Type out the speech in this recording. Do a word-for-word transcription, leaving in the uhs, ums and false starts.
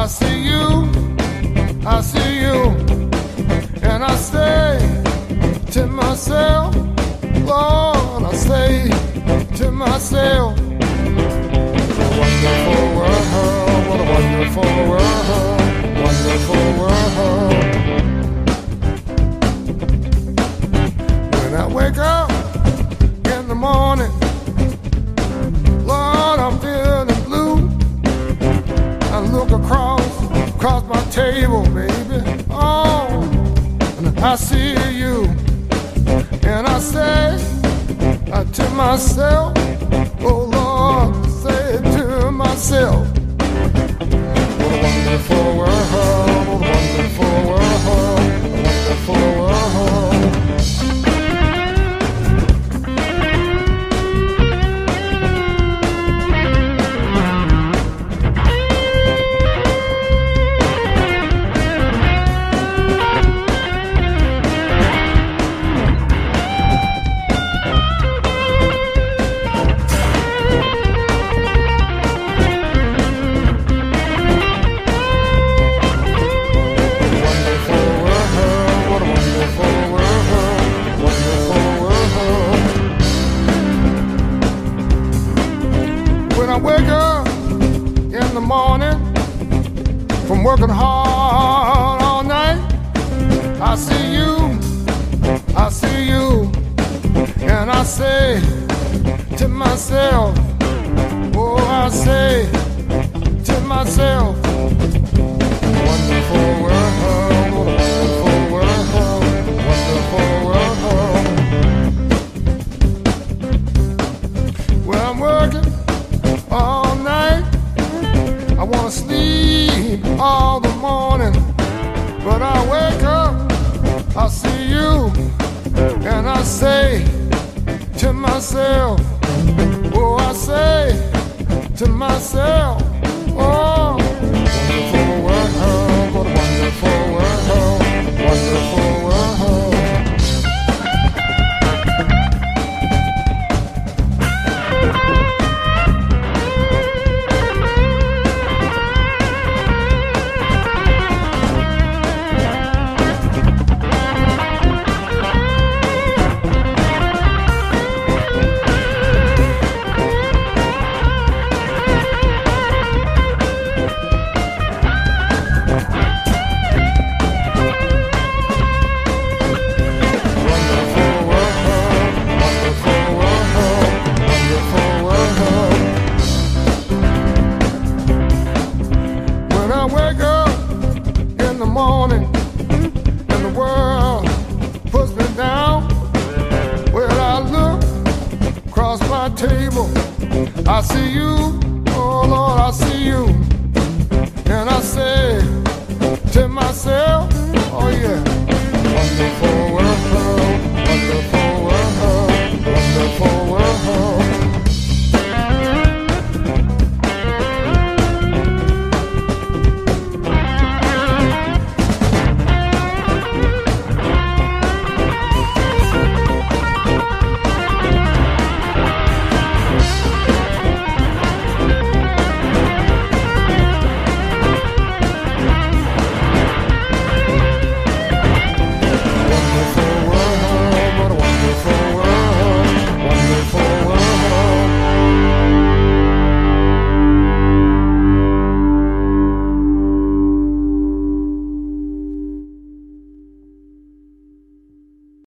see you, I see you, and I say to myself, Lord, I say to myself, what a wonderful world, what a wonderful world, wonderful world. When I wake up in the morning, Lord, I'm feeling blue. I look across, across my table, baby, oh, and I see you, and I say uh, to myself, oh Lord, say to myself, what a wonderful world, what a wonderful world, wonderful world. When I wake up in the morning from working hard all night, I see you, I see you, and I say to myself, oh, I say to myself, wonderful world, wonderful world, wonderful world. When I'm working all night, I wanna sleep all the morning, but I wake up, I see you, and I say to myself, oh, I say to myself, oh, wonderful world, what a wonderful world, wonderful world. When I wake up in the morning and the world puts me down, when I look across my table, I see you, oh Lord, I see you, and I say to myself, oh yeah, wonderful world, wonderful world, wonderful world.